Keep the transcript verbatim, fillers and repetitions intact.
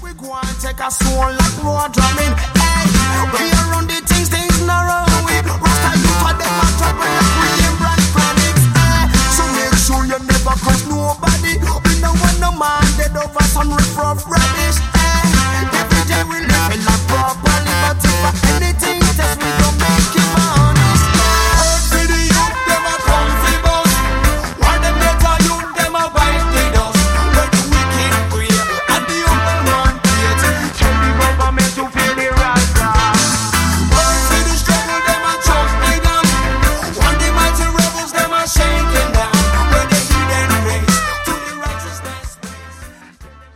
we go and take a soul like water, I mean, hey, we are on the things, things narrow, we Rasta you for them, I drop when you